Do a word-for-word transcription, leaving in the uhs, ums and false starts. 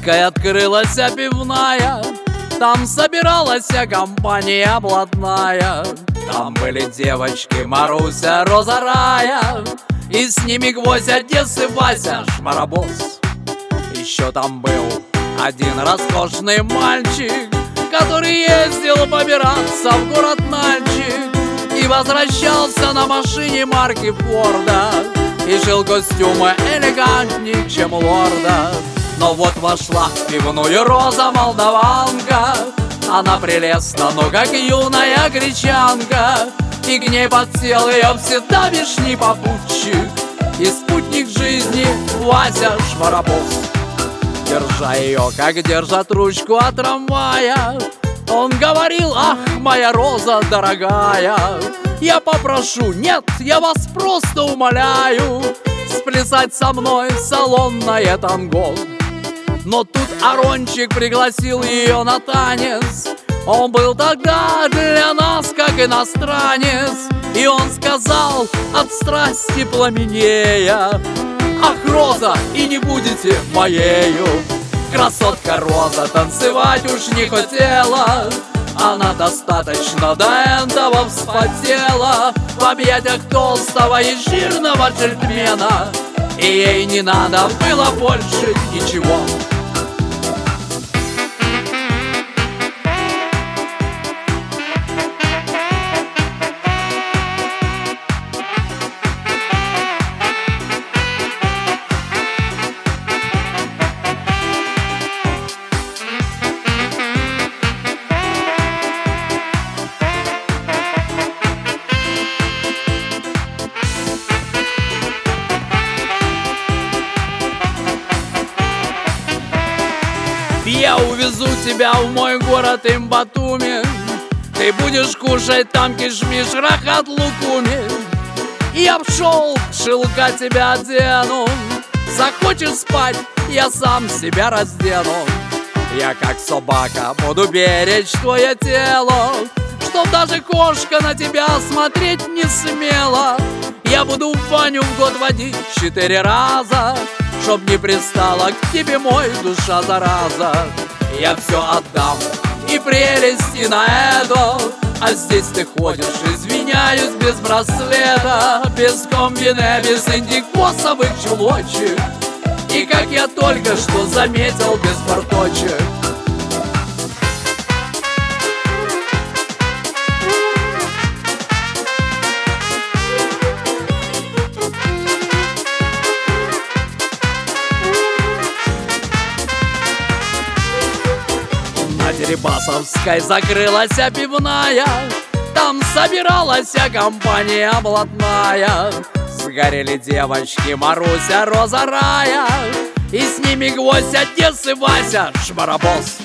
Вязовской открылась пивная, там собиралась компания блатная. Там были девочки Маруся, Роза, Рая, и с ними Гвоздь, Одессы, Вася, Шмаробос. Еще там был один роскошный мальчик, который ездил побираться в город Нальчик и возвращался на машине марки Форда, и жил костюмы элегантней, чем лорда. Но вот вошла в пивную Роза, молдаванка. Она прелестна, но как юная гречанка, и к ней подсел ее всегдавишний попутчик и спутник жизни Вася Шмаробос. Держа ее, как держат ручку от трамвая, он говорил: ах, моя Роза дорогая, я попрошу, нет, я вас просто умоляю, сплясать со мной салонное танго. Но тут Арончик пригласил ее на танец. Он был тогда для нас как иностранец, и он сказал, от страсти пламенея: ах, Роза, и не будете моею. Красотка Роза танцевать уж не хотела, она достаточно до этого вспотела в объятиях толстого и жирного джентльмена, и ей не надо было больше ничего. Я увезу тебя в мой город Имбатуми, ты будешь кушать там кишмиш, рахат, лукуми. Я в шелк шелка тебя одену, захочешь спать, я сам себя раздену. Я как собака буду беречь твое тело, чтоб даже кошка на тебя смотреть не смела. Я буду в баню в год водить четыре раза, чтоб не пристала к тебе мой душа зараза. Я все отдам и прелести на это, а здесь ты ходишь, извиняюсь, без браслета, без комбине, без индикосовых чулочек, и, как я только что заметил, без порточек. На Дерибасовской закрылась пивная, там собиралась компания блатная. Сгорели девочки Маруся, Роза, Рая, и с ними Гвоздь, Одессы, Вася Шмаробос.